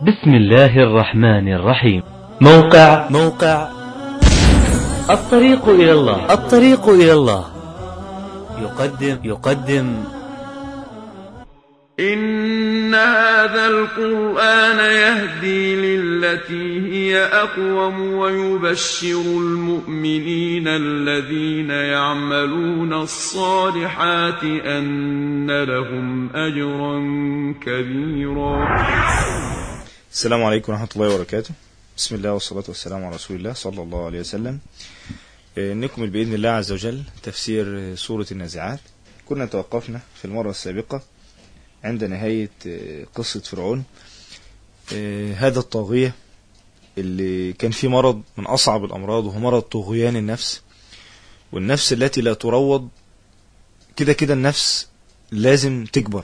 بسم الله الرحمن الرحيم. موقع الطريق إلى الله يقدم إن هذا القرآن يهدي للتي هي أقوم ويبشر المؤمنين الذين يعملون الصالحات أن لهم أجرا كبيرا. السلام عليكم ورحمة الله وبركاته. بسم الله والصلاة والسلام على رسول الله صلى الله عليه وسلم. نكمل بإذن الله عز وجل تفسير سورة النازعات. كنا توقفنا في المرة السابقة عند نهاية قصة فرعون، هذا الطاغية اللي كان فيه مرض من أصعب الأمراض، وهو مرض طغيان النفس. والنفس التي لا تروض كده النفس لازم تكبر،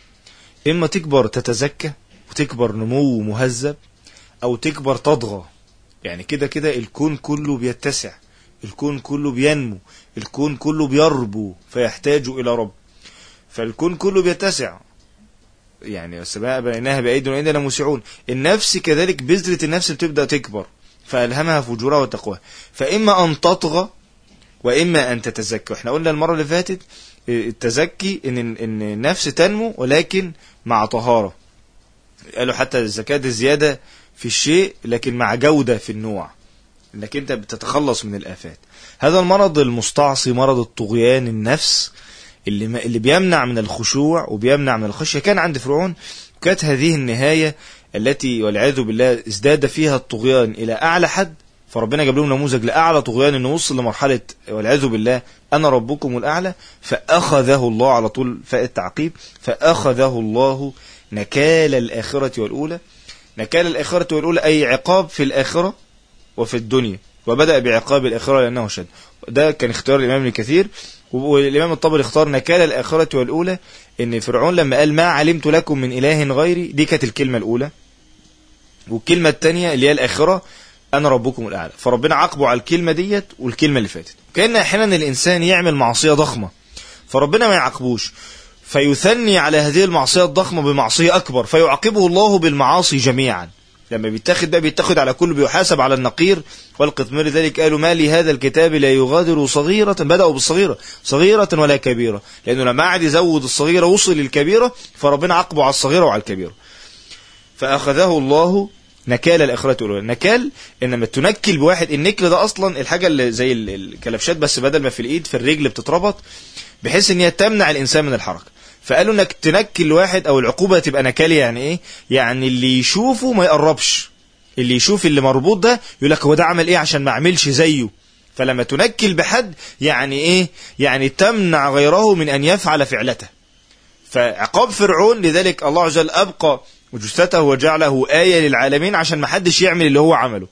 إما تكبر تتزكى وتكبر نمو مهذب، أو تكبر تضغى. يعني كده الكون كله بيتسع، الكون كله بينمو، الكون كله بيربو فيحتاج إلى رب. فالكون كله بيتسع، يعني السماء بنيناها بأيدينا وإننا موسعون. النفس كذلك بذرة النفس بتبدأ تكبر، فألهمها فجورها وتقواها. فإما أن تطغى وإما أن تتزكى. واحنا قلنا المرة اللي فاتت التزكي إن النفس تنمو ولكن مع طهارة. قالوا حتى الزكاة الزيادة في الشيء لكن مع جودة في النوع، انك انت بتتخلص من الآفات. هذا المرض المستعصي، مرض الطغيان النفس اللي بيمنع من الخشوع وبيمنع من الخشية، كان عند فرعون. كانت هذه النهاية التي والعياذ بالله ازداد فيها الطغيان إلى أعلى حد. فربنا جاب لهم نموذج لأعلى طغيان، إنه وصل لمرحلة والعياذ بالله أنا ربكم الأعلى. فأخذه الله على طول، فاء التعقيب، فأخذه الله نكال الآخرة والأولى. نكال الآخرة والأولى أي عقاب في الآخرة وفي الدنيا، وبدأ بعقاب الآخرة لأنه شد. ده كان اختيار الإمام ابن كثير، والإمام الطبري اختار نكال الآخرة والأولى. إن فرعون لما قال ما علمت لكم من إله غيري، دي كانت الكلمة الأولى. والكلمة الثانية اللي هي الآخرة أنا ربكم الأعلى. فربنا عاقبه على الكلمة ديت والكلمة اللي فاتت. كأن أحيانا الإنسان يعمل معصية ضخمة فربنا ما يعاقبوش، فيثني على هذه المعصية الضخمة بمعصية أكبر، فيعاقبه الله بالمعاصي جميعا. لما بيتاخد على كله، بيحاسب على النقير والقطمير. ذلك قالوا ما لي هذا الكتاب لا يغادر صغيرة، بدأوا بالصغيرة، صغيرة ولا كبيرة، لأنه لما قعد يزود الصغيرة وصل للكبيرة، فربنا عاقبه على الصغيرة وعلى الكبيرة. فأخذه الله نكال الآخرة الأولى. نكال إنما تنكل بواحد. النكل ده أصلا الحاجة اللي زي الكلبشات، بس بدل ما في الإيد في الرجل بتتربط، بحيث إن هي تمنع الإنسان من الحركة. فقالوا انك تنكل واحد، او العقوبة تبقى نكالية. يعني ايه؟ يعني اللي يشوفه ما يقربش، اللي يشوف اللي مربوط ده يقول لك هو ده عمل ايه عشان ما اعملش زيه. فلما تنكل بحد يعني ايه؟ يعني تمنع غيره من ان يفعل فعلته. فعقاب فرعون لذلك الله عز وجل ابقى جثته وجعله آية للعالمين عشان ما حدش يعمل اللي هو عمله.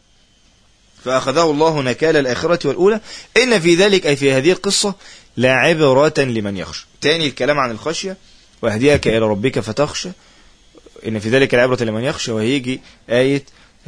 فأخذه الله نكال الآخرة والأولى. إن في ذلك أي في هذه القصة لعبرة لمن يخشى. تاني الكلام عن الخشية، وأهديك إلى ربك فتخشى. إن في ذلك لعبرة لمن يخشى، وهيجي آية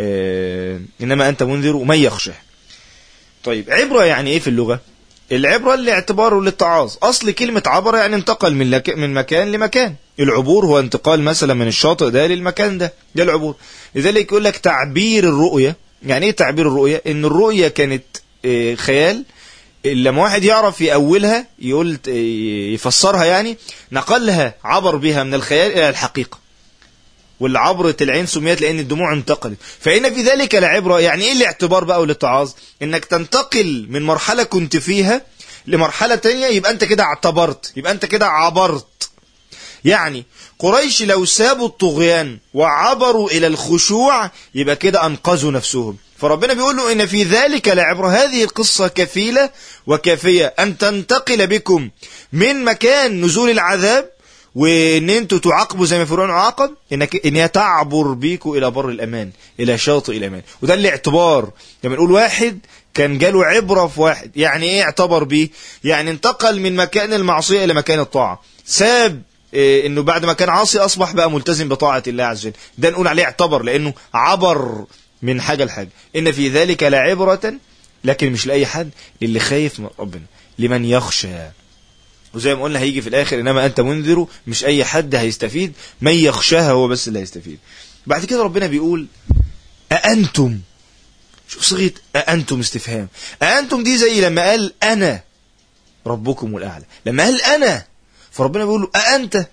إنما أنت منذر من يخشى. طيب عبرة يعني إيه في اللغة؟ العبرة الاعتبار للتعاظ. أصل كلمة عبر يعني انتقل من مكان لمكان. العبور هو انتقال مثلا من الشاطئ ده للمكان ده العبور. لذلك يقول لك تعبير الرؤية. يعني إيه تعبير الرؤية؟ إن الرؤية كانت خيال، لما واحد يعرف في أولها يقول يفسرها، يعني نقلها، عبر بها من الخيال إلى الحقيقة. والعبرة العين سميت لأن الدموع انتقلت. فإن في ذلك لعبرة. يعني إيه الاعتبار بقى والاتعاظ؟ إنك تنتقل من مرحلة كنت فيها لمرحلة تانية، يبقى أنت كده اعتبرت، يبقى أنت كده عبرت. يعني قريش لو سابوا الطغيان وعبروا إلى الخشوع يبقى كده أنقذوا نفسهم. فربنا بيقول له إن في ذلك لعبرة. هذه القصة كفيلة وكافية أن تنتقل بكم من مكان نزول العذاب، وإن أنتوا تعاقبوا زي ما فرعون عاقب، إنها تعبر بيكم إلى بر الأمان، إلى شاطئ الأمان. وده الاعتبار. لما نقول واحد كان جاله عبرة في واحد، يعني إيه اعتبر بيه؟ يعني انتقل من مكان المعصية إلى مكان الطاعة. ساب إنه بعد ما كان عاصي أصبح بقى ملتزم بطاعة الله عز وجل. ده نقول عليه اعتبر، لأنه عبر من حاجة لحاجة. إن في ذلك لعبرة، لكن مش لأي حد، للي خايف من ربنا، لمن يخشى. وزي ما قلنا هيجي في الآخر إنما أنت منذر، مش أي حد هيستفيد، من يخشاها هو بس اللي هيستفيد. بعد كده ربنا بيقول أأنتم، شوف صيغة أأنتم استفهام. أأنتم دي زي لما قال أنا ربكم الأعلى، لما قال أنا فربنا بيقول له أأنت،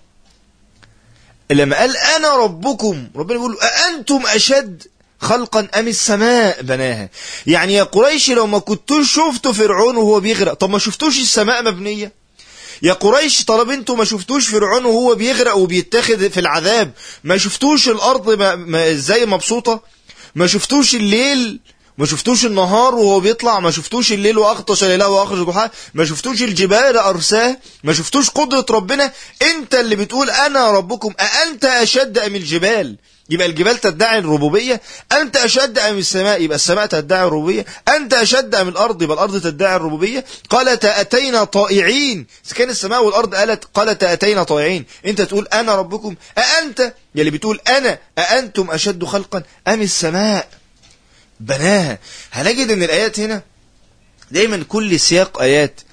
لما قال أنا ربكم ربنا بيقول له أأنتم أشد خلقا أم السماء بناها. يعني يا قريش لو ما كنتوش شفتوا فرعون وهو بيغرق، طب ما شفتوش السماء مبنية؟ يا قريش طلب انتوا ما شفتوش فرعون وهو بيغرق وبيتاخد في العذاب؟ ما شفتوش الأرض ازاي مبسوطة؟ ما شفتوش الليل، ما شفتوش النهار وهو بيطلع؟ ما شفتوش الليل وأغطش ليله وأخرج ضحاه؟ ما شفتوش الجبال أرساه؟ ما شفتوش قدرة ربنا؟ انت اللي بتقول أنا ربكم، أأنت أشد أم الجبال؟ يبقى الجبال تدعي الربوبية. أنت أشد أم السماء؟ يبقى السماء تدعي الربوبية. أنت أشد أم الأرض؟ يبقى الأرض تدعي الربوبية. قالت أتينا طائعين، إذا كان السماء والأرض قالت أتينا طائعين، أنت تقول أنا ربكم. أأنت يلي بتقول أنا، أأنتم أشد خلقا أم السماء بناها. هنجد أن الآيات هنا دايما كل سياق آيات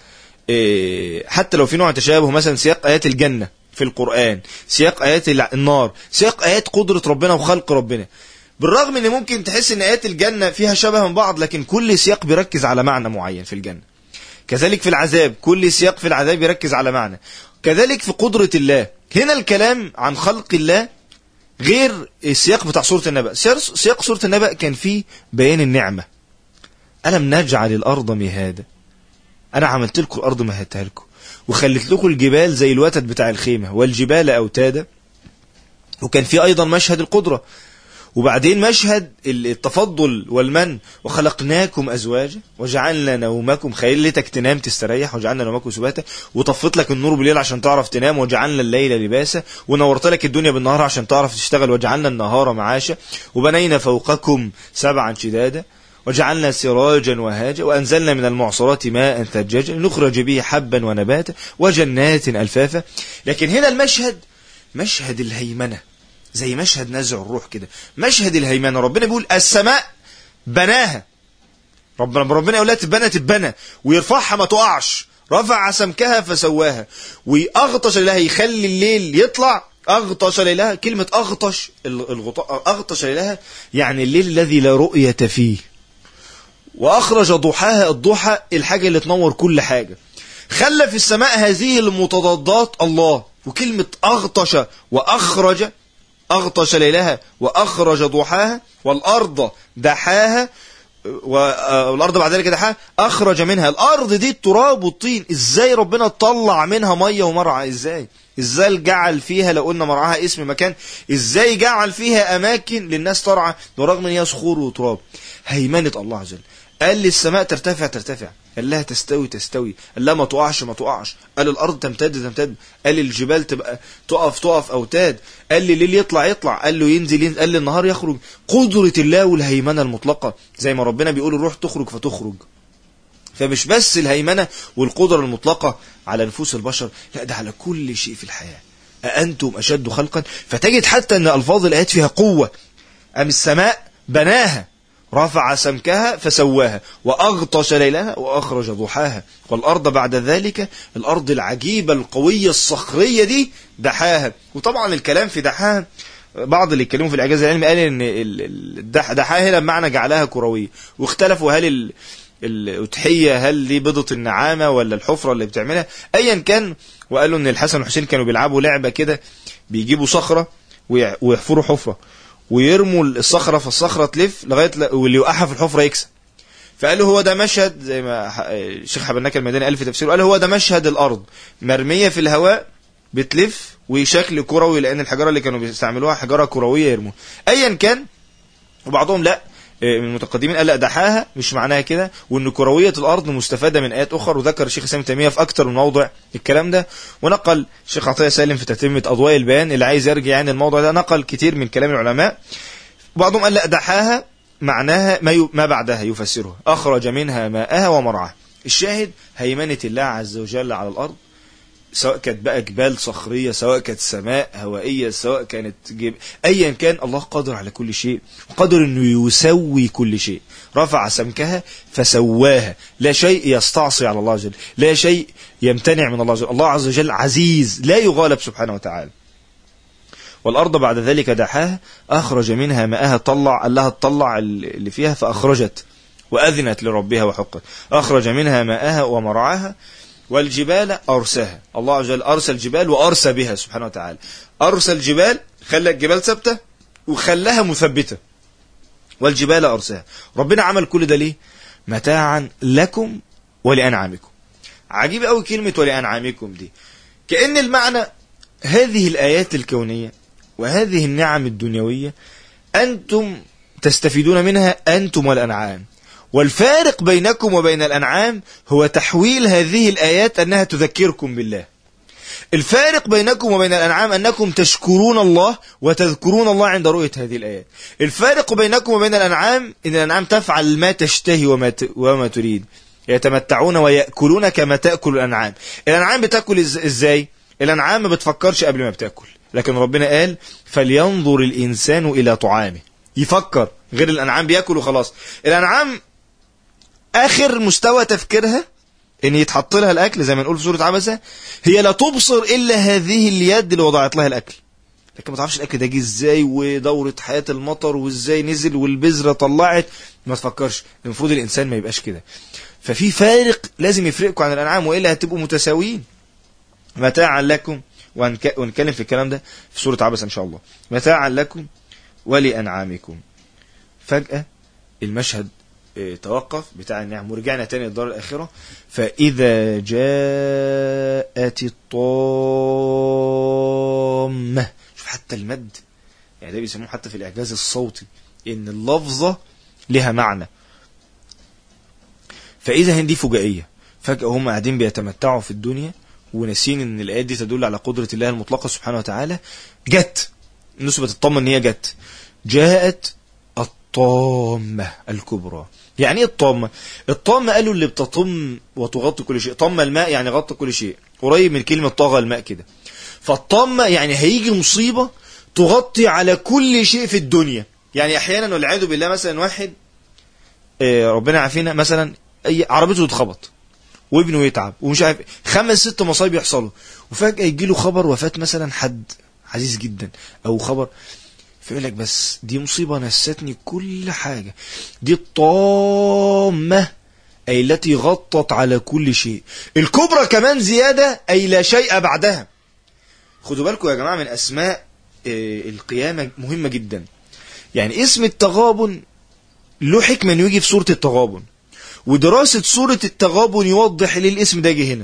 حتى لو في نوع تشابه، مثلا سياق آيات الجنة في القرآن، سياق آيات النار، سياق آيات قدرة ربنا وخلق ربنا، بالرغم ان ممكن تحس ان آيات الجنة فيها شبه من بعض، لكن كل سياق بيركز على معنى معين في الجنة. كذلك في العذاب كل سياق في العذاب بيركز على معنى. كذلك في قدرة الله، هنا الكلام عن خلق الله غير السياق بتاع سورة النبأ. سياق سورة النبأ كان فيه بيان النعمة. ألم نجعل الأرض مهادا، أنا عملت لكم الأرض مهدتها لكم، وخلت لكم الجبال زي الوتد بتاع الخيمة، والجبال أوتادا. وكان في أيضا مشهد القدرة، وبعدين مشهد التفضل والمن، وخلقناكم أزواجا وجعلنا نومكم، خليتك تنام تستريح، وجعلنا نومكم سباتا، وطفت لك النور بالليل عشان تعرف تنام، وجعلنا الليل لباسا، ونورت لك الدنيا بالنهار عشان تعرف تشتغل، وجعلنا النهار معاشا، وبنينا فوقكم سبعا شدادا، وجعلنا سراجا وهاجا، وأنزلنا من المعصرات ماء ثجاجا نخرج به حبا ونباتا وجنات ألفافا. لكن هنا المشهد مشهد الهيمنة، زي مشهد نزع الروح كده، مشهد الهيمنة. ربنا بيقول السماء بناها، ربنا يقول لها تبنى تبنى، ويرفعها ما تقعش، رفع سمكها فسواها، ويغطش لها، يخلي الليل يطلع، أغطش ليلها. كلمة أغطش الغطاء، أغطش ليلها يعني الليل الذي لا رؤية فيه. وأخرج ضحاها، الضحى الحاجة اللي تنور كل حاجة. خلى في السماء هذه المتضادات الله. وكلمة أغطش وأخرج، أغطش ليلها وأخرج ضحاها، والأرض دحاها، والأرض بعد ذلك دحاها، أخرج منها. الأرض دي التراب والطين، إزاي ربنا طلع منها مية ومرعى؟ إزاي جعل فيها، لو قلنا مرعاها اسم مكان، إزاي جعل فيها أماكن للناس ترعى، ورغم أن هي صخور وتراب. هيمنة الله عز وجل. قال للسماء ترتفع ترتفع، قال لها تستوي تستوي، قال لها ما تقعش ما تقعش، قال الأرض تمتد تمتد، قال الجبال تبقى تقف أوتاد، قال لي الليل يطلع، قال له ينزل، قال لي النهار يخرج. قدرة الله والهيمنة المطلقة، زي ما ربنا بيقول الروح تخرج فتخرج. فمش بس الهيمنة والقدرة المطلقة على نفوس البشر، لا ده على كل شيء في الحياة. أأنتم أشد خلقا، فتجد حتى أن ألفاظ الآيات فيها قوة. أم السماء بناها، رفع سمكها فسواها، وأغطش ليلها وأخرج ضحاها، والأرض بعد ذلك، الأرض العجيبة القوية الصخرية دي دحاها. وطبعا الكلام في دحاها، بعض اللي يتكلموا في الإعجاز العلمي قال إن دحاها هنا بمعنى جعلها كروية، واختلفوا هل الأتحية هل دي بيضة النعامة ولا الحفرة اللي بتعملها، أيا كان. وقالوا إن الحسن والحسين كانوا بيلعبوا لعبة كده، بيجيبوا صخرة ويحفروا حفرة، ويرموا الصخرة، فالصخرة تلف لغاية واللي يوقعها في الحفرة يكسب. فقالوا هو ده مشهد، زي ما الشيخ حبناك المدني قال في تفسيره، قال هو ده مشهد الأرض مرمية في الهواء بتلف وشكل كروي، لأن الحجارة اللي كانوا بيستعملوها حجارة كروية يرموها أيا كان. وبعضهم لا من المتقدمين قال لا دحاها مش معناها كده، وان كروية الارض مستفادة من ايات اخرى، وذكر الشيخ الاسلام تيمية في اكتر من موضع الكلام ده. ونقل الشيخ عطية سالم في تتمة اضواء البيان، اللي عايز يرجع يعني الموضوع ده، نقل كتير من كلام العلماء. بعضهم قال لا دحاها معناها ما بعدها يفسره، اخرج منها ماءها ومرعاها. الشاهد هيمنة الله عز وجل على الارض، سواء كانت بقى جبال صخرية، سواء كانت سماء هوائية، سواء كانت أيا كان، الله قادر على كل شيء، قادر أنه يسوي كل شيء. رفع سمكها فسواها، لا شيء يستعصي على الله عز وجل، لا شيء يمتنع من الله عز وجل. الله عز وجل عزيز لا يغالب سبحانه وتعالى. والأرض بعد ذلك دحاها أخرج منها ماءها، قال لها تطلع اللي فيها فأخرجت وأذنت لربها وحقت. أخرج منها ماءها ومرعاها. والجبال أرساها، الله عز وجل أرسل الجبال وأرسى بها سبحانه وتعالى. أرسل الجبال، خلى الجبال ثابتة وخلاها مثبتة. والجبال أرساها، ربنا عمل كل ده ليه؟ متاعا لكم ولأنعامكم. عجيب قوي كلمة ولأنعامكم دي، كأن المعنى هذه الآيات الكونية وهذه النعم الدنيوية أنتم تستفيدون منها أنتم والأنعام، والفارق بينكم وبين الأنعام هو تحويل هذه الآيات أنها تذكركم بالله. الفارق بينكم وبين الأنعام أنكم تشكرون الله وتذكرون الله عند رؤية هذه الآيات. الفارق بينكم وبين الأنعام إن الأنعام تفعل ما تشتهي وما تريد، يتمتعون ويأكلون كما تأكل الأنعام. الأنعام بتأكل إزاي؟ الأنعام ما بتفكرش قبل ما بتأكل، لكن ربنا قال فلينظر الإنسان إلى طعامه، يفكر. غير الأنعام بيأكل وخلاص. الأنعام آخر مستوى تفكيرها إن يتحط لها الأكل، زي ما نقول في سورة عبسة، هي لا تبصر إلا هذه اليد اللي وضعت لها الأكل، لكن ما تعرفش الأكل ده جه إزاي ودورة حياة المطر وإزاي نزل والبذرة طلعت، ما تفكرش. المفروض الإنسان ما يبقاش كده. ففي فارق لازم يفرقكم عن الأنعام، وإلا هتبقوا متساويين. متاعا لكم، ونتكلم في الكلام ده في سورة عبسة إن شاء الله. متاعا لكم ولأنعامكم. فجأة المشهد توقف بتاع النعم، ورجعنا تاني للدار الآخرة. فإذا جاءت الطامة، شوف حتى المد، يعني ده بيسموه حتى في الإعجاز الصوتي إن اللفظة لها معنى. فإذا هندي فجائية، فجأة هم قاعدين بيتمتعوا في الدنيا وناسين إن الآيات دي تدل على قدرة الله المطلقة سبحانه وتعالى. جت نسبة الطامة إن هي جت، جاءت الطامة الكبرى. يعني ايه الطامة؟ الطامة قالوا اللي بتطم وتغطي كل شيء. طامة الماء يعني غطى كل شيء، قريب من كلمة طاغى الماء كده. فالطامة يعني هيجي مصيبة تغطي على كل شيء في الدنيا. يعني احيانا والعياذ بالله مثلا واحد ربنا عافينا مثلا عربيته تتخبط وابنه يتعب ومش عارف 5-6 مصايب يحصلوا، وفجأة يجي له خبر وفاة مثلا حد عزيز جدا او خبر، فيقول لك بس دي مصيبة نستني كل حاجة. دي الطامة أي التي غطت على كل شيء. الكبرى كمان زيادة أي لا شيء بعدها. خدوا بالكم يا جماعة من أسماء القيامة مهمة جدا. يعني اسم التغابن له حكمة انه يجي في سورة التغابن، ودراسة سورة التغابن يوضح ليه الاسم ده جه هنا.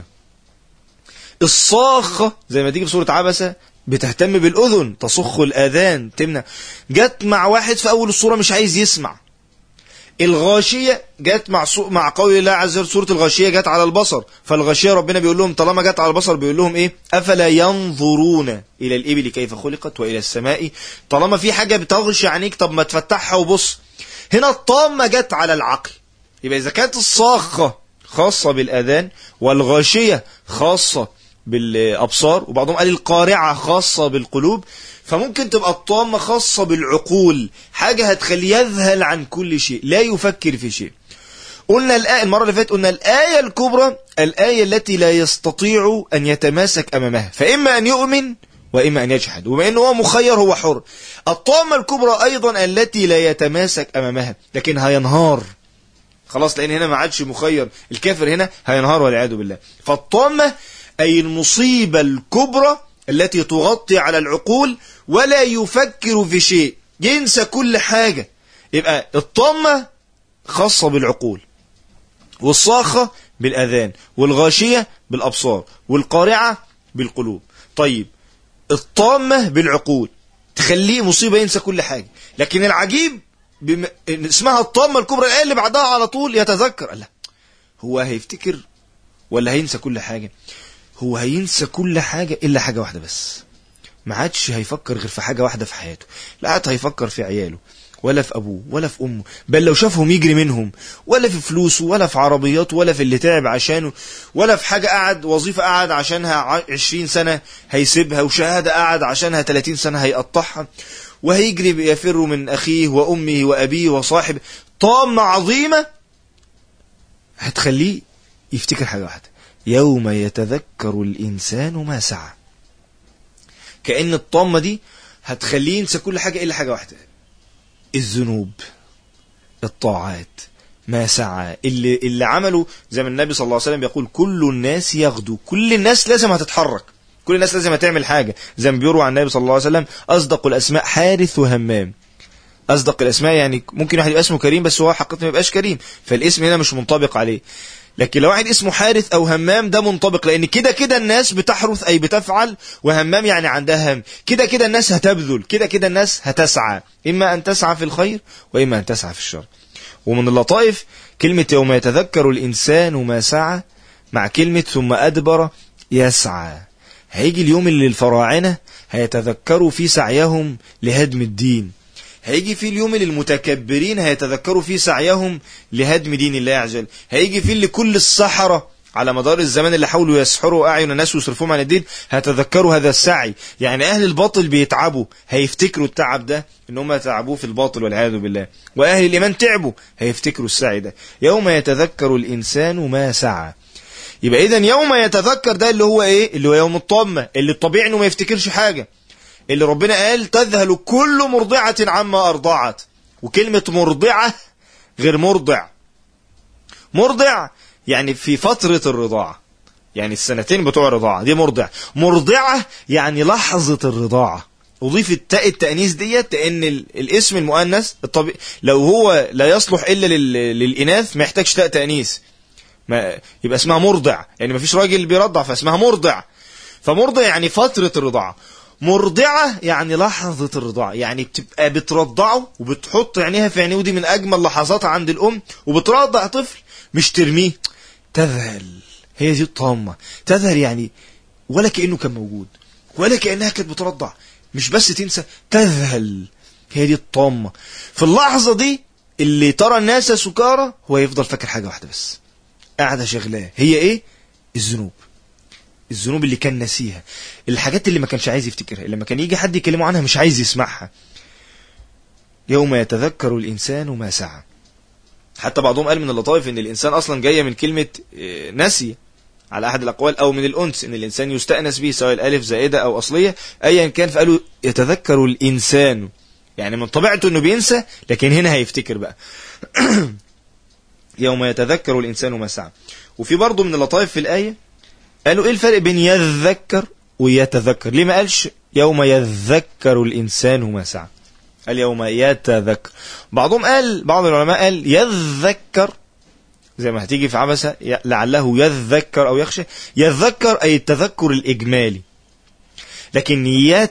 الصاخة زي ما تيجي في سورة عبسة بتهتم بالأذن، تصخ الآذان، تمنع. جت مع واحد في أول السورة مش عايز يسمع. الغاشية جت مع قول الله عز وجل، سورة الغاشية جت على البصر، فالغاشية ربنا بيقول لهم طالما جت على البصر بيقول لهم ايه؟ أفلا ينظرون إلى الإبل كيف خلقت وإلى السماء. طالما في حاجة بتغشي عينيك طب ما تفتحها وبص. هنا الطامة جت على العقل. يبقى إذا كانت الصاخة خاصة بالآذان والغاشية خاصة بالأبصار، وبعضهم قال القارعة خاصة بالقلوب، فممكن تبقى الطامة خاصة بالعقول، حاجة هتخليه يذهل عن كل شيء، لا يفكر في شيء. قلنا الآية المرة اللي فاتت، قلنا الآية الكبرى الآية التي لا يستطيع أن يتماسك أمامها، فإما أن يؤمن وإما أن يجحد، وما أنه هو مخير هو حر. الطامة الكبرى أيضا التي لا يتماسك أمامها، لكن هينهار خلاص، لأن هنا ما عادش مخير، الكافر هنا هينهار والعياذ بالله. فالطامة أي المصيبة الكبرى التي تغطي على العقول ولا يفكر في شيء، ينسى كل حاجة. يبقى الطامة خاصة بالعقول، والصاخة بالأذان، والغاشية بالأبصار، والقارعة بالقلوب. طيب الطامة بالعقول تخليه مصيبة ينسى كل حاجة، لكن العجيب اسمها الطامة الكبرى، الآية اللي بعدها على طول يتذكر. لا، هو هيفتكر ولا هينسى كل حاجة؟ هو هينسى كل حاجة إلا حاجة واحدة بس. ما عادش هيفكر غير في حاجة واحدة في حياته. لا عاد هيفكر في عياله ولا في أبوه ولا في أمه، بل لو شافهم يجري منهم، ولا في فلوسه ولا في عربياته ولا في اللي تعب عشانه، ولا في حاجة قعد وظيفة قعد عشانها 20 سنة هيسيبها، وشهادة قعد عشانها 30 سنة هيقطعها، وهيجري يفر من أخيه وأمه وأبيه وصاحبه. طامة عظيمة هتخليه يفتكر حاجة واحدة: يوم يتذكر الإنسان ما سعى. كأن الطامة دي هتخليه ينسى كل حاجة إلا حاجة واحدة: الذنوب، الطاعات، ما سعى، اللي عمله. زي ما النبي صلى الله عليه وسلم يقول: كل الناس يغدو، كل الناس لازم هتتحرك، كل الناس لازم هتعمل حاجة. زي ما بيروى عن النبي صلى الله عليه وسلم: أصدق الأسماء حارث وهمام. أصدق الأسماء يعني ممكن واحد يبقى اسمه كريم بس هو حقيقة ما يبقاش كريم، فالاسم هنا مش منطبق عليه. لكن لو واحد اسمه حارث أو همام ده منطبق، لأن كده كده الناس بتحرث أي بتفعل، وهمام يعني عندها هم. كده كده الناس هتبذل، كده كده الناس هتسعى، إما أن تسعى في الخير وإما أن تسعى في الشر. ومن اللطائف كلمة يوم يتذكر الإنسان ما سعى مع كلمة ثم أدبر يسعى. هيجي اليوم اللي الفراعنة هيتذكروا في سعيهم لهدم الدين، هيجي في اليوم اللي المتكبرين هيتذكروا في سعيهم لهدم دين الله عز وجل، هيجي في اللي كل السحرة على مدار الزمان اللي حاولوا يسحروا أعين الناس ويصرفوهم عن الدين هيتذكروا هذا السعي. يعني أهل الباطل بيتعبوا هيفتكروا التعب ده إن هم تعبوه في الباطل والعياذ بالله، وأهل الإيمان تعبوا هيفتكروا السعي ده. يوم يتذكر الإنسان ما سعى. يبقى إذن يوم يتذكر ده اللي هو إيه؟ اللي هو يوم الطامة، اللي الطبيعي إنه ما يفتكرش حاجة، اللي ربنا قال: تذهل كل مرضعة عما أرضعت. وكلمة مرضعة غير مرضع. مرضع يعني في فترة الرضاعة، يعني السنتين بتوع الرضاعة دي مرضع. مرضعة يعني لحظة الرضاعة. أضيف التاء التأنيث ديت لأن الاسم المؤنث الطبيعي لو هو لا يصلح إلا للإناث ما يحتاجش تاء تأنيث، ما يبقى اسمها مرضع، يعني ما فيش راجل بيرضع فاسمها مرضع. فمرضع يعني فترة الرضاعة. مرضعة يعني لحظة الرضاعة، يعني بتبقى بترضعه وبتحط عينيها في عينيه، ودي من أجمل لحظاتها عند الأم، وبترضع طفل مش ترميه. تذهل، هي دي الطامة. تذهل يعني ولا كأنه كان موجود، ولا كأنها كانت بترضع، مش بس تنسى، تذهل. هي دي الطامة. في اللحظة دي اللي ترى الناس سكارى هو يفضل فاكر حاجة واحدة بس قاعدة شغلاه، هي ايه؟ الذنوب. الذنوب اللي كان نسيها، الحاجات اللي ما كانش عايز يفتكرها، لما كان يجي حد يكلمه عنها مش عايز يسمعها. يوم يتذكر الإنسان ما سعى. حتى بعضهم قال من اللطائف ان الإنسان أصلا جاية من كلمة نسي على أحد الأقوال، أو من الأنس ان الإنسان يستأنس به سواء الألف زائدة أو أصلية أيا كان، فقالوا يتذكر الإنسان يعني من طبيعته انه بينسى، لكن هنا هيفتكر بقى. يوم يتذكر الإنسان ما سعى. وفي برضه من اللطائف في الآية قالوا ايه الفرق بين يذكر ويتذكر؟ ليه ما قالش يوم يذكر الإنسان ما سعى، قال يوم يتذكر؟ بعضهم قال، بعض العلماء قال يذكر زي ما هتيجي في عبسة لعله يذكر أو يخشى. يذكر أي التذكر الإجمالي، لكن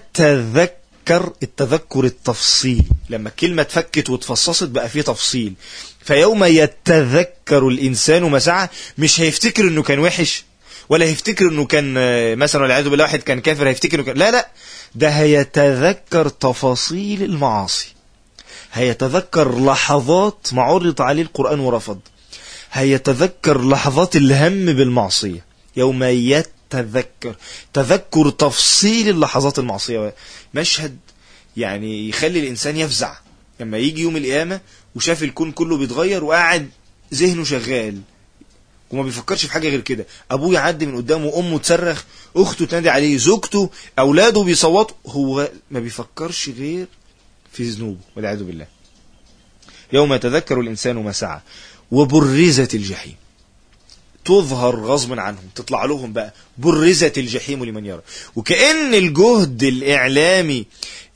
يتذكر التذكر التفصيل، لما الكلمة تفكت وتفصصت بقى فيه تفصيل. فيوم يتذكر الإنسان ما سعى مش هيفتكر إنه كان وحش، ولا هيفتكر إنه كان مثلا والعياذ بالله واحد كان كافر هيفتكر إنه كان، لا ده هيتذكر تفاصيل المعاصي، هيتذكر لحظات ما عرض عليه القرآن ورفض، هيتذكر لحظات الهم بالمعصية. يوم يتذكر تذكر تفصيل اللحظات المعصية. مشهد يعني يخلي الإنسان يفزع لما يجي يوم القيامة وشاف الكون كله بيتغير وقاعد ذهنه شغال وما بيفكرش في حاجة غير كده. أبوه يعدي من قدامه، أمه تصرخ، أخته تنادي عليه، زوجته، أولاده بيصوتوا، هو ما بيفكرش غير في ذنوبه والعياذ بالله. يوم يتذكر الإنسان ما سعى. وبرزت الجحيم، تظهر غصبا عنهم، تطلع لهم بقى، برزت الجحيم لمن يرى. وكأن الجهد الإعلامي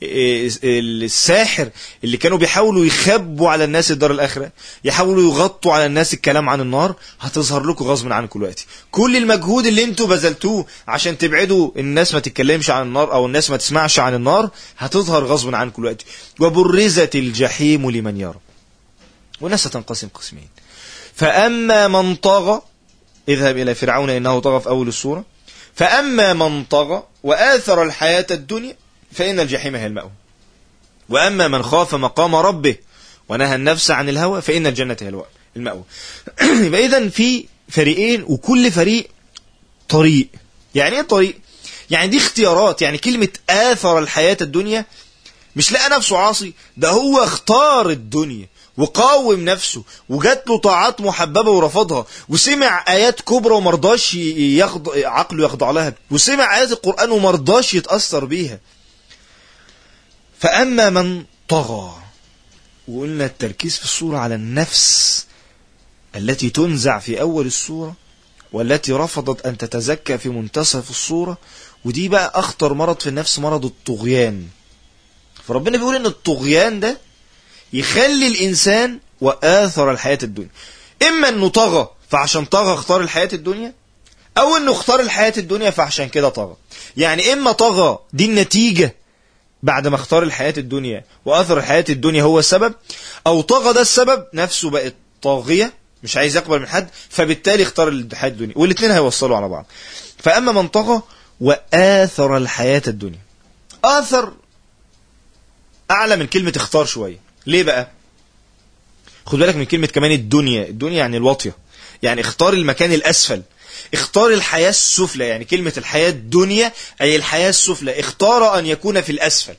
الساحر اللي كانوا بيحاولوا يخبوا على الناس الدار الآخرة، يحاولوا يغطوا على الناس الكلام عن النار، هتظهر لكم غصبا عنكم دلوقتي. كل المجهود اللي انتوا بذلتوه عشان تبعدوا الناس ما تتكلمش عن النار او الناس ما تسمعش عن النار هتظهر غصبا عنكم دلوقتي. وبرزت الجحيم لمن يرى. والناس تنقسم قسمين: فأما من طغى، اذهب إلى فرعون إنه طغى في أول السورة، فأما من طغى وآثر الحياة الدنيا فإن الجحيم هي المأوى، وأما من خاف مقام ربه ونهى النفس عن الهوى فإن الجنة هي المأوى. يبقى إذن في فريقين وكل فريق طريق. يعني إيه طريق؟ يعني دي اختيارات. يعني كلمة آثر الحياة الدنيا مش لقى نفسه عاصي، ده هو اختار الدنيا وقاوم نفسه وجات له طاعات محببة ورفضها، وسمع آيات كبرى ومرضاش عقله يخضع لها، وسمع آيات القرآن ومرضاش يتأثر بيها. فأما من طغى، وقلنا التركيز في الصورة على النفس التي تنزع في أول الصورة والتي رفضت أن تتزكى في منتصف الصورة، ودي بقى أخطر مرض في النفس، مرض الطغيان. فربنا بيقول إن الطغيان ده يخلي الإنسان وآثر الحياة الدنيا، إما أنه طغى فعشان طغى اختار الحياة الدنيا، أو أنه اختار الحياة الدنيا فعشان كده طغى. يعني إما طغى دي النتيجة بعد ما اختار الحياة الدنيا وآثر الحياة الدنيا هو السبب، أو طغى ده السبب، نفسه بقت طاغية مش عايز يقبل من حد، فبالتالي اختار الحياة الدنيا، والاثنين هيوصلوا على بعض. فأما من طغى وآثر الحياة الدنيا، آثر أعلى من كلمة اختار شوية. ليه بقى؟ خد بالك من كلمة كمان الدنيا يعني الواطية، يعني اختار المكان الأسفل، اختار الحياة السفلى. يعني كلمة الحياة الدنيا أي الحياة السفلى، اختار أن يكون في الأسفل.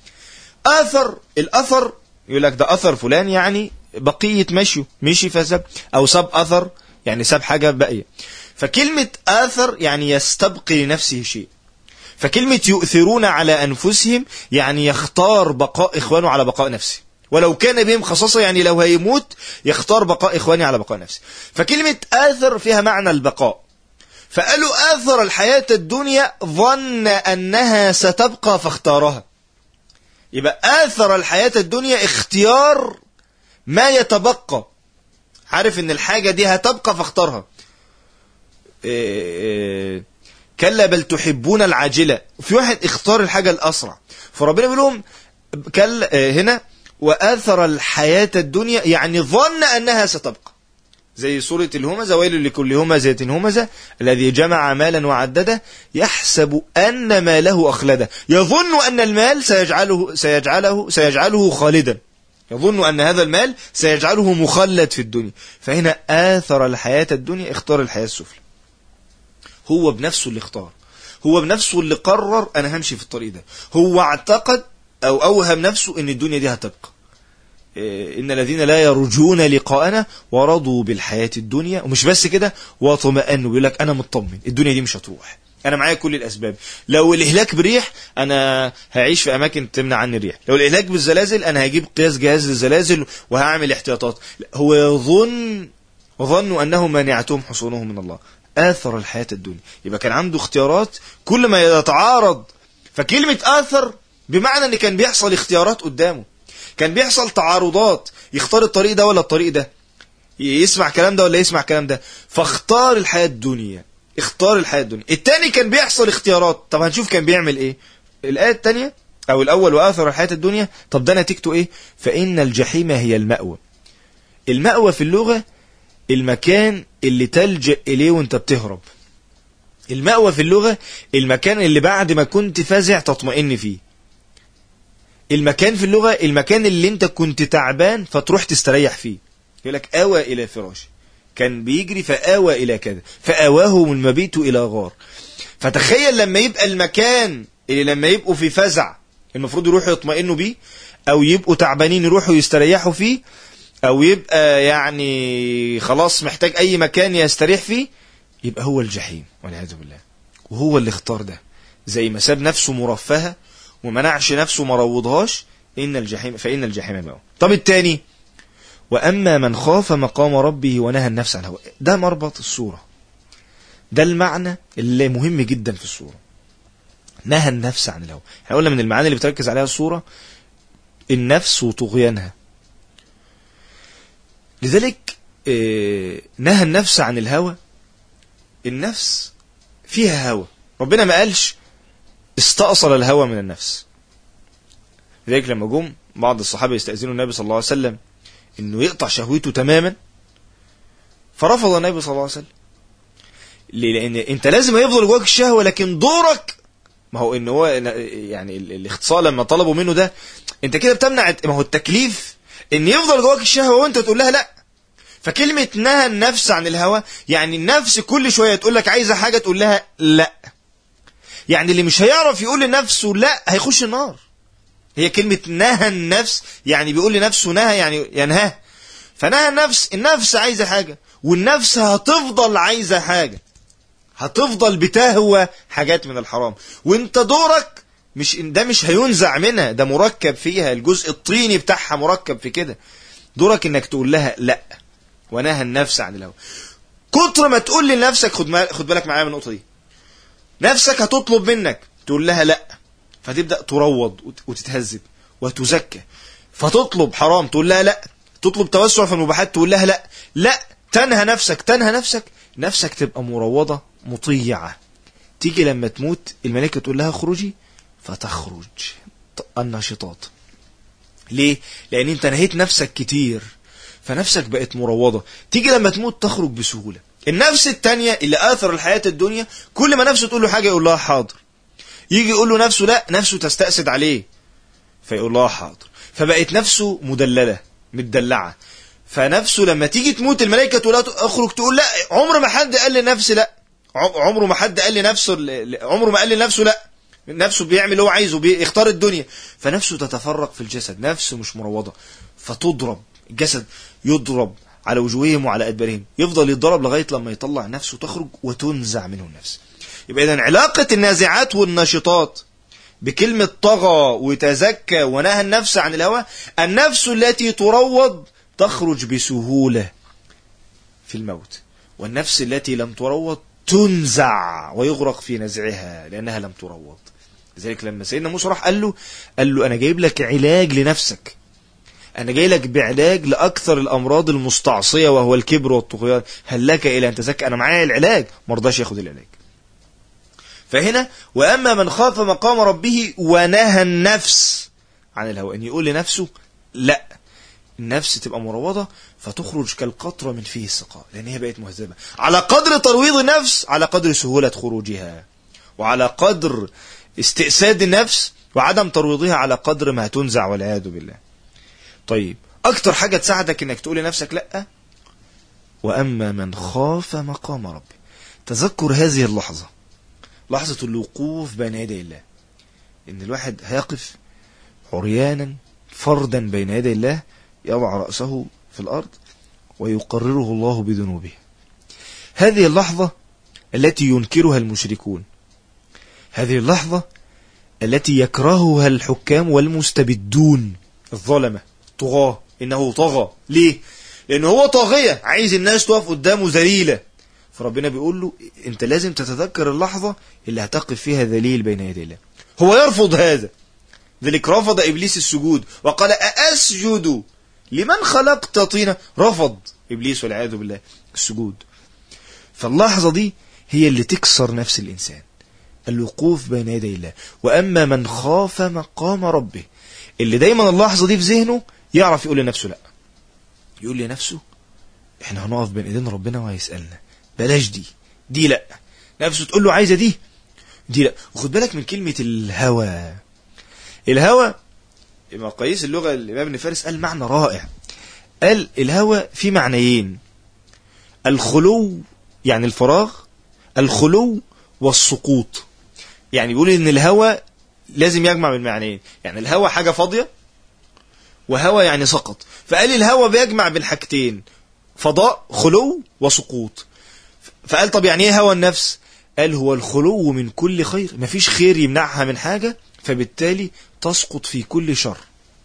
الأثر يقول لك ده أثر فلان، يعني بقية مشي فسب، أو سب أثر يعني سب حاجة باقية. فكلمة آثر يعني يستبقي لنفسه شيء. فكلمة يؤثرون على أنفسهم يعني يختار بقاء إخوانه على بقاء نفسه، ولو كان بهم خصاصة، يعني لو هيموت يختار بقاء إخواني على بقاء نفسه. فكلمة آثر فيها معنى البقاء. فقالوا آثر الحياة الدنيا ظن أنها ستبقى فاختارها. يبقى آثر الحياة الدنيا اختيار ما يتبقى، عارف ان الحاجة دي هتبقى فاختارها. كلا بل تحبون العاجلة. في واحد اختار الحاجة الأسرع، فربنا بيقول لهم هنا وآثر الحياة الدنيا يعني ظن أنها ستبقى، زي سورة الهمزة ويل لكل همزة همزة الذي جمع مالا وعدده يحسب أن ماله أخلده، يظن أن المال سيجعله خالدا، يظن أن هذا المال سيجعله مخلد في الدنيا. فهنا آثر الحياة الدنيا اختار الحياة السفلى. هو بنفسه اللي اختار، هو بنفسه اللي قرر أنا همشي في الطريق ده، هو اعتقد أو أوهم نفسه أن الدنيا دي هتبقى. إن الذين لا يرجون لقاءنا ورضوا بالحياة الدنيا، ومش بس كده واطمأنوا، بيقول لك أنا مطمن الدنيا دي مش هتروح، أنا معايا كل الأسباب. لو الإهلاك بريح أنا هعيش في أماكن تمنع عني الريح، لو الإهلاك بالزلازل أنا هجيب قياس جهاز للزلازل وهعمل احتياطات. هو وظنوا أنهم مانعتهم حصونهم من الله. آثر الحياة الدنيا، يبقى كان عنده اختيارات كل ما يتعارض. فكلمة آثر بمعنى أن كان بيحصل اختيارات قدامه، كان بيحصل تعارضات، يختار الطريق ده ولا الطريق ده، يسمع كلام ده ولا يسمع كلام ده، فاختار الحياة الدنيا، اختار الحياة الدنيا. التاني كان بيحصل اختيارات. طب هنشوف كان بيعمل ايه. الآية التانية او الأول وآثر الحياة الدنيا، طب ده نتيجته ايه؟ فإن الجحيم هي المأوى. المأوى في اللغة المكان اللي تلجأ إليه وانت بتهرب. المأوى في اللغة المكان اللي بعد ما كنت فزع تطمئن فيه. المكان في اللغة المكان اللي انت كنت تعبان فتروح تستريح فيه. يقول لك آوى إلى فراش، كان بيجري فآوى إلى كذا، فآواهم المبيت إلى غار. فتخيل لما يبقى المكان اللي لما يبقوا في فزع المفروض يروحوا يطمئنوا بيه، أو يبقوا تعبانين يروحوا يستريحوا فيه، أو يبقى يعني خلاص محتاج أي مكان يستريح فيه، يبقى هو الجحيم والعياذ بالله. وهو اللي اختار ده، زي ما ساب نفسه مرفهة ومنعش نفسه مروضهاش. فإن الجحيم مأوى. طب التاني وأما من خاف مقام ربه ونهى النفس عن الهوى، ده مربط السورة، ده المعنى اللي مهم جدا في السورة. نهى النفس عن الهوى، احنا قلنا من المعاني اللي بتركز عليها السورة النفس وطغيانها. لذلك نهى النفس عن الهوى. النفس فيها هوى، ربنا ما قالش استأصل الهوى من النفس. لذلك لما جم بعض الصحابة يستأذنوا النبي صلى الله عليه وسلم انه يقطع شهوته تماما، فرفض النبي صلى الله عليه وسلم. ليه؟ لان انت لازم يفضل جواك الشهوة، لكن دورك ما هو ان هو يعني الاختصار لما طلبوا منه ده انت كده بتمنع. ما هو التكليف ان يفضل جواك الشهوة وانت تقول لها لا. فكلمة نهى النفس عن الهوى يعني النفس كل شوية تقول لك عايزة حاجة تقول لها لا. يعني اللي مش هيعرف يقول لنفسه لا هيخش النار. هي كلمة نهى النفس يعني بيقول لنفسه نهى يعني ينهاه. فنهى النفس عايزة حاجة، والنفس هتفضل عايزة حاجة، هتفضل بتهوى حاجات من الحرام، وانت دورك مش هينزع منها، ده مركب فيها، الجزء الطيني بتاعها مركب في كده. دورك انك تقول لها لا، ونهى النفس عن الهوى. كتر ما تقول لنفسك، خد بالك معايا من النقطة دي، نفسك هتطلب منك تقول لها لا، فتبدأ تروض وتتهذب وتزكى، فتطلب حرام تقول لها لا، تطلب توسع في المباحات تقول لها لا، لا، تنهى نفسك تبقى مروضة مطيعة. تيجي لما تموت الملائكة تقول لها اخرجي، فتخرج الناشطات. ليه؟ لأن انت نهيت نفسك كتير، فنفسك بقت مروضة. تيجي لما تموت تخرج بسهولة. النفس التانية اللي آثر الحياة الدنيا، كل ما نفسه تقول له حاجة يقول لها حاضر، يجي يقول له نفسه لا، نفسه تستأسد عليه فيقول لها حاضر، فبقت نفسه مدللة مدلعة. فنفسه لما تيجي تموت الملائكة تقول لها اخرج، تقول لا. عمر ما حد قال لنفسه لا، عمره ما حد قال لنفسه، عمره ما قال لنفسه لا. نفسه بيعمل اللي هو عايزه، بيختار الدنيا، فنفسه تتفرق في الجسد، نفسه مش مروضة، فتضرب الجسد، يضرب على وجوههم وعلى أدبارهم، يفضل يضرب لغاية لما يطلع نفسه تخرج وتنزع منه النفس. يبقى إذن علاقة النازعات والناشطات بكلمة طغى وتزكى ونهى النفس عن الهوى، النفس التي تروض تخرج بسهولة في الموت، والنفس التي لم تروض تنزع ويغرق في نزعها لأنها لم تروض. لذلك لما سيدنا موسى راح قال له أنا جايب لك علاج لنفسك، أنا جاي لك بعلاج لأكثر الأمراض المستعصية وهو الكبر والطغيان، هل لك إلى أن تزكى؟ أنا معايا العلاج، مرضاش ياخد العلاج. فهنا وأما من خاف مقام ربه ونهى النفس عن الهوى، أن يقول لنفسه لا، النفس تبقى مروضة فتخرج كالقطرة من فيه السقاء، لأن هي بقت مهذبة. على قدر ترويض النفس على قدر سهولة خروجها، وعلى قدر استئساد النفس وعدم ترويضها على قدر ما هتنزع والعياذ بالله. طيب أكتر حاجة تساعدك إنك تقول لنفسك لأ، وأما من خاف مقام ربه، تذكر هذه اللحظة، لحظة الوقوف بين يدي الله، إن الواحد هيقف عريانا فردا بين يدي الله، يضع رأسه في الأرض ويقرره الله بذنوبه. هذه اللحظة التي ينكرها المشركون، هذه اللحظة التي يكرهها الحكام والمستبدون الظلمة، طغاة، إنه طغى. ليه؟ لأنه هو طاغية، عايز الناس تقف قدامه ذليلة، فربنا بيقول له أنت لازم تتذكر اللحظة اللي هتقف فيها ذليل بين يدي الله. هو يرفض هذا، ذلك رفض إبليس السجود وقال أأسجد لمن خلقت طينا، رفض إبليس والعياذ بالله السجود. فاللحظة دي هي اللي تكسر نفس الإنسان، الوقوف بين يدي الله. وأما من خاف مقام ربه، اللي دايما اللحظة دي في ذهنه، يعرف يقول لنفسه لا، يقول لنفسه احنا هنقف بين ايدين ربنا وهيسألنا، بلاش دي لا، نفسه تقول له عايزة دي لا. وخد بالك من كلمة الهوى. الهوى مقاييس اللغة، الإمام ابن فارس قال معنى رائع، قال الهوى في معنيين، الخلو يعني الفراغ، الخلو والسقوط. يعني بيقول ان الهوى لازم يجمع بين معنيين، يعني الهوى حاجة فاضية، وهوى يعني سقط. فقال الهوى بيجمع بين حاجتين، فضاء خلو وسقوط. فقال طب يعني ايه هوى النفس؟ قال هو الخلو من كل خير، مفيش خير يمنعها من حاجة، فبالتالي تسقط في كل شر.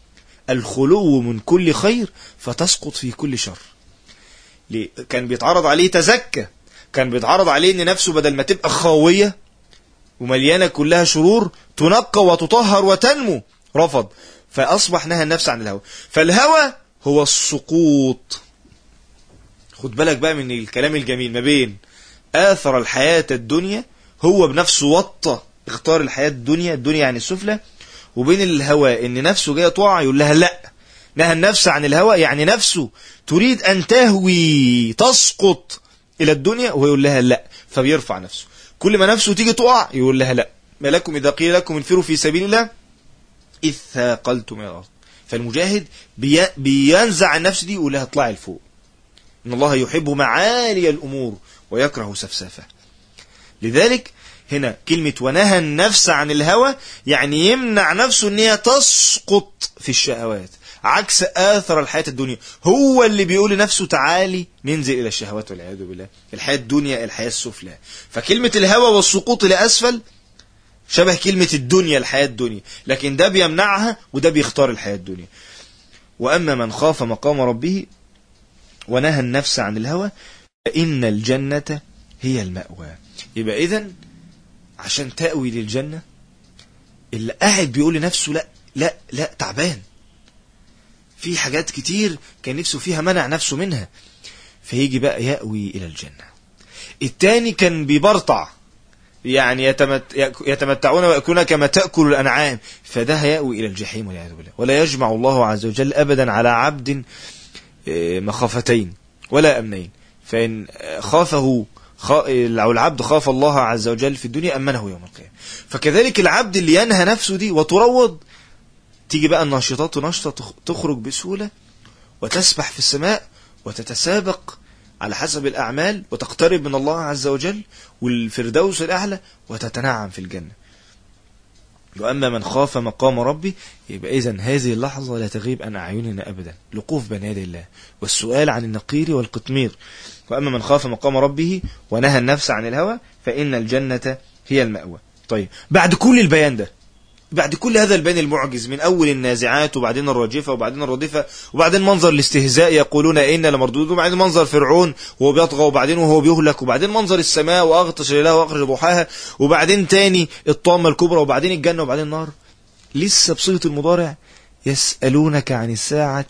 الخلو من كل خير فتسقط في كل شر. ليه؟ كان بيتعرض عليه تزكى، كان بيتعرض عليه ان نفسه بدل ما تبقى خاوية ومليانة كلها شرور تنقى وتطهر وتنمو، رفض، فأصبح نهى النفس عن الهوى. فالهوى هو السقوط. خد بالك بقى من الكلام الجميل، ما بين آثر الحياة الدنيا، هو بنفسه وطة اختار الحياة الدنيا يعني السفلى، وبين الهوى ان نفسه جاية طاعة يقول لها لا، نهى النفس عن الهوى، يعني نفسه تريد أن تهوي تسقط إلى الدنيا وهو يقول لها لا، فبيرفع نفسه. كل ما نفسه تيجي تقع يقول لها لا، ما لكم إذا قيل لكم انفروا في سبيل الله إذ ثاقلتم إلى الأرض. فالمجاهد بينزع النفس دي ويقول لها اطلعي لفوق، إن الله يحب معالي الأمور ويكره سفسافة. لذلك هنا كلمة ونهى النفس عن الهوى يعني يمنع نفسه ان هي تسقط في الشهوات، عكس آثر الحياة الدنيا. هو اللي بيقول لنفسه تعالي ننزل إلى الشهوات والعياذ بالله، الحياة الدنيا الحياة السفلى. فكلمة الهوى والسقوط إلى أسفل شبه كلمة الدنيا، الحياة الدنيا، لكن ده بيمنعها وده بيختار الحياة الدنيا. وأما من خاف مقام ربه ونهى النفس عن الهوى فإن الجنة هي المأوى. يبقى إذن عشان تأوي للجنة اللي قاعد بيقول لنفسه لا لا لا تعبان، في حاجات كتير كان نفسه فيها منع نفسه منها، فيجي بقى يأوي إلى الجنة. التاني كان بيبرطع، يعني يتمتعون ويأكلون كما تأكل الأنعام، فده هيأوي إلى الجحيم والعياذ بالله. ولا يجمع الله عز وجل أبدا على عبد مخافتين ولا أمنين، فإن خافه لو العبد خاف الله عز وجل في الدنيا أمنه يوم القيامة. فكذلك العبد اللي ينهى نفسه دي وتروض، تيجي بقى الناشطات نشطة تخرج بسهولة وتسبح في السماء وتتسابق على حسب الأعمال وتقترب من الله عز وجل والفردوس الأعلى وتتنعم في الجنة. وأما من خاف مقام ربي، يبقى إذن هذه اللحظة لا تغيب عن أعيننا أبدا، لقوف بين يدي الله والسؤال عن النقير والقطمير. وأما من خاف مقام ربه ونهى النفس عن الهوى فإن الجنة هي المأوى. طيب بعد كل البيان ده، بعد كل هذا البيان المعجز من أول النازعات وبعدين الراجفة وبعدين الرادفة وبعدين منظر الاستهزاء يقولون إن لمردود، وبعدين منظر فرعون وهو بيطغى وبعدين وهو بيهلك، وبعدين منظر السماء وأغطش ليلها وأخرج ضحاها، وبعدين تاني الطامة الكبرى وبعدين الجنة وبعدين النار، لسه بصيغة المضارع يسألونك عن الساعة،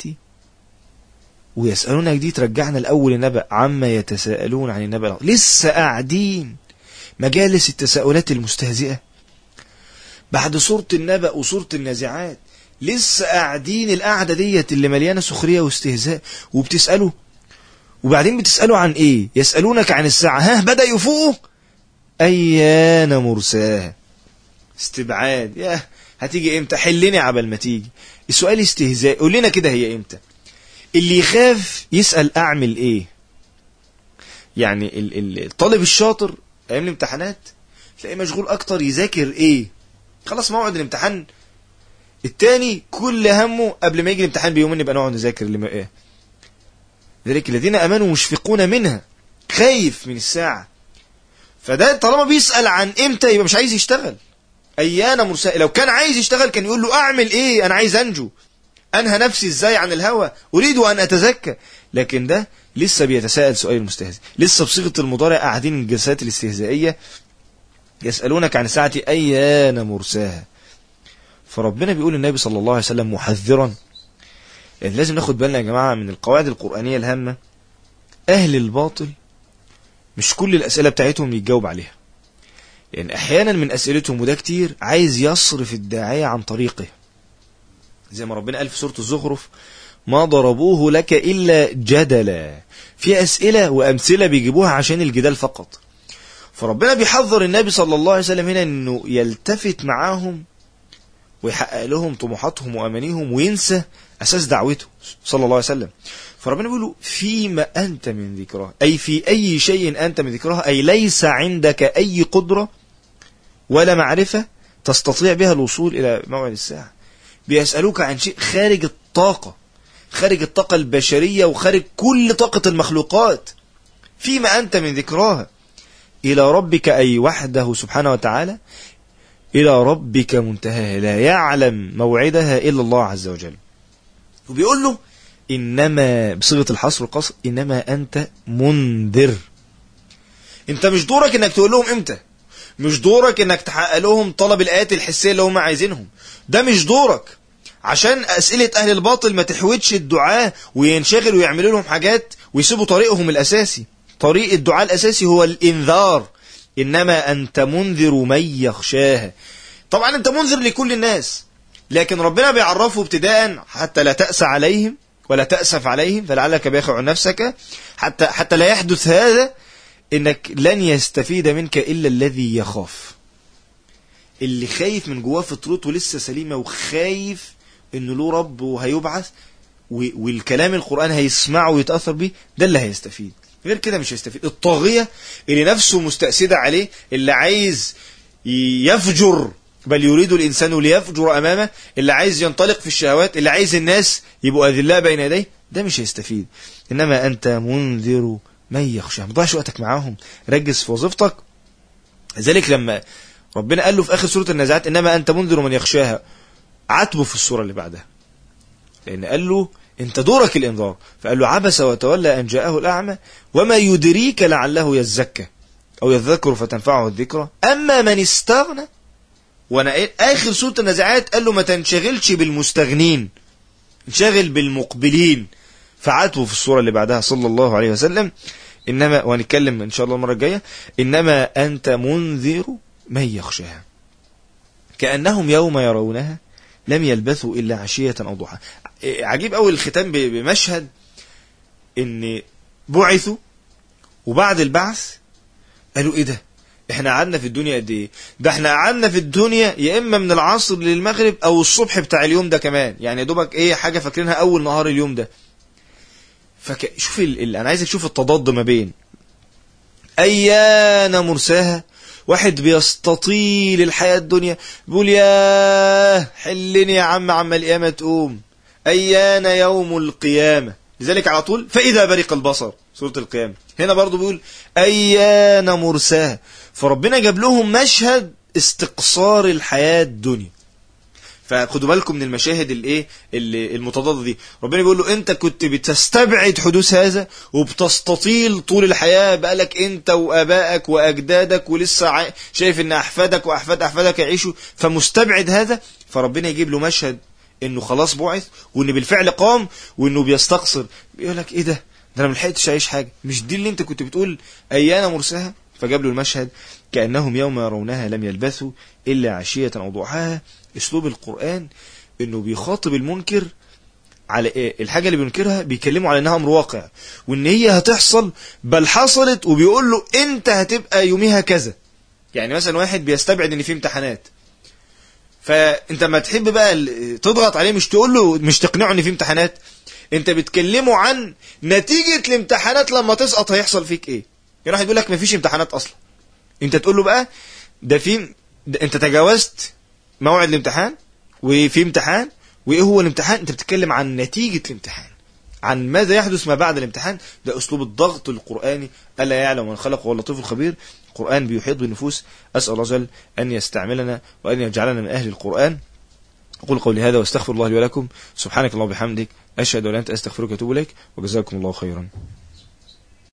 ويسألونك دي ترجعنا الأول النبأ عما يتساءلون عن النبأ، لسه قاعدين مجالس التساؤلات المستهزئة بعد سورة النبأ وسورة النازعات، لسه قاعدين القعدة ديت اللي مليانة سخرية واستهزاء، وبتسألوا وبعدين بتسألوا عن ايه؟ يسألونك عن الساعة، ها بدأ يفوقوا أيان مرساها، استبعاد، يا هتيجي امتى؟ حلني عبل ما تيجي. السؤال استهزاء، قول لنا كده هي امتى؟ اللي يخاف يسأل أعمل ايه؟ يعني الطالب الشاطر أيام الامتحانات تلاقيه مشغول أكتر يذاكر ايه؟ خلاص موعد الامتحان. التاني كل همه قبل ما يجي الامتحان بيومين يبقى نقعد نذاكر اللي ايه. ذلك الذين امنوا مشفقون منها، خايف من الساعه. فده طالما بيسال عن امتى يبقى مش عايز يشتغل. ايانا مرساه، لو كان عايز يشتغل كان يقول له اعمل ايه؟ انا عايز انجو، انهى نفسي ازاي عن الهوى، اريد ان اتزكى. لكن ده لسه بيتساءل سؤال المستهزئ، لسه بصيغه المضارع قاعدين الجلسات الاستهزائيه يسألونك عن الساعة أيان مرساها. فربنا بيقول للنبي صلى الله عليه وسلم محذرا، يعني لازم ناخد بالنا يا جماعة من القواعد القرآنية الهامة. أهل الباطل مش كل الأسئلة بتاعتهم يتجاوب عليها، يعني أحيانا من أسئلتهم وده كتير عايز يصرف الداعية عن طريقه، زي ما ربنا قال في سورة الزخرف ما ضربوه لك إلا جدلا. في أسئلة وأمثلة بيجيبوها عشان الجدال فقط. فربنا بيحذر النبي صلى الله عليه وسلم هنا انه يلتفت معاهم ويحقق لهم طموحاتهم وامانيهم وينسى اساس دعوته صلى الله عليه وسلم. فربنا بيقول له فيما انت من ذكرها، اي في اي شيء انت من ذكرها، اي ليس عندك اي قدرة ولا معرفة تستطيع بها الوصول الى موعد الساعة. بيسألوك عن شيء خارج الطاقة، خارج الطاقة البشرية وخارج كل طاقة المخلوقات. فيما انت من ذكرها إلى ربك، أي وحده سبحانه وتعالى، إلى ربك منتهاها، لا يعلم موعدها إلا الله عز وجل. وبيقول له إنما بصيغة الحصر والقصر إنما أنت منذر. أنت مش دورك إنك تقول لهم إمتى، مش دورك إنك تحقق لهم طلب الآيات الحسية اللي هم عايزينهم، ده مش دورك. عشان أسئلة أهل الباطل ما تحوتش الدعاء وينشغلوا ويعملوا لهم حاجات ويسيبوا طريقهم الأساسي. طريق الدعاء الأساسي هو الإنذار، إنما أنت منذر من يخشاها. طبعا أنت منذر لكل الناس، لكن ربنا بيعرفه ابتداء حتى لا تأسى عليهم ولا تأسف عليهم فلعلك باخع نفسك، حتى لا يحدث هذا، إنك لن يستفيد منك إلا الذي يخاف. اللي خايف من جواه فطرته لسه سليمة وخايف إنه له رب وهيبعث والكلام القرآن هيسمعه ويتأثر به، ده اللي هيستفيد. غير كده مش هيستفيد. الطاغية اللي نفسه مستأسدة عليه، اللي عايز يفجر، بل يريد الإنسان ليفجر أمامه، اللي عايز ينطلق في الشهوات، اللي عايز الناس يبقوا أذلاء بين يديه، ده مش هيستفيد. إنما أنت منذر من يخشى. ما تضيعش وقتك معاهم، ركز في وظيفتك. لذلك لما ربنا قال له في آخر سورة النازعات إنما أنت منذر من يخشاها، عاتبه في السورة اللي بعدها، لأن قال له أنت دورك الإنذار، فقال له عبس وتولى أن جاءه الأعمى وما يدريك لعله يزكى أو يذكر فتنفعه الذكرى أما من استغنى. وانا آخر سورة النازعات قال له ما تنشغلش بالمستغنين، انشغل بالمقبلين، فعاتبه في السورة اللي بعدها صلى الله عليه وسلم إنما، وهنتكلم إن شاء الله المرة الجاية، إنما أنت منذر من يخشاها كأنهم يوم يرونها لم يلبثوا إلا عشية أو ضحى. عجيب أول الختام بمشهد إن بعثوا وبعد البعث قالوا إيه ده، إحنا قعدنا في الدنيا قد إيه؟ ده إحنا قعدنا في الدنيا يا إما من العصر للمغرب أو الصبح بتاع اليوم ده كمان، يعني دوبك إيه حاجة فاكرينها أول نهار اليوم ده. شوف أنا عايزك تشوف التضاد ما بين أيان مرساها، واحد بيستطيل الحياة الدنيا بيقول يا حلني يا عم القيامة تقوم، أيان يوم القيامة، لذلك على طول فإذا برق البصر سورة القيامة، هنا برضو بيقول أيان مرساها. فربنا جاب لهم مشهد استقصار الحياة الدنيا. فخدوا بالكم من المشاهد المتضادة دي. ربنا بيقول له انت كنت بتستبعد حدوث هذا وبتستطيل طول الحياة، بقالك انت وابائك واجدادك ولسه شايف ان احفادك واحفاد احفادك يعيشوا، فمستبعد هذا. فربنا يجيب له مشهد انه خلاص بعث وان بالفعل قام وانه بيستقصر، بيقول لك ايه ده انا ملحقتش اعيش حاجة، مش دي اللي انت كنت بتقول ايانا مرساها؟ فجاب له المشهد كأنهم يوم يرونها لم يلبثوا إلا عشية أو ضحاها. اسلوب القرآن انه بيخاطب المنكر على ايه الحاجة اللي بينكرها، بيكلمه على انها امر واقع وان هي هتحصل بل حصلت، وبيقول له انت هتبقى يوميها كذا. يعني مثلا واحد بيستبعد ان في امتحانات، فانت ما تحب بقى تضغط عليه، مش تقول له مش تقنعه ان في امتحانات، انت بتكلمه عن نتيجة الامتحانات لما تسقط هيحصل فيك ايه. يعني واحد يقول لك ما فيش امتحانات اصلا، انت تقول له بقى انت تجاوزت موعد الامتحان وفي امتحان، وايه هو الامتحان؟ انت بتتكلم عن نتيجة الامتحان، عن ماذا يحدث ما بعد الامتحان. ده اسلوب الضغط القرآني. ألا يعلم من خلق وهو اللطيف الخبير. القرآن بيحيط بالنفوس. أسأل الله جل أن يستعملنا وأن يجعلنا من أهل القرآن. أقول قولي هذا واستغفر الله لي ولكم. سبحانك اللهم وبحمدك، أشهد أن لا إله إلا أنت، أستغفرك وأتوب إليك، وجزاكم الله خيرا.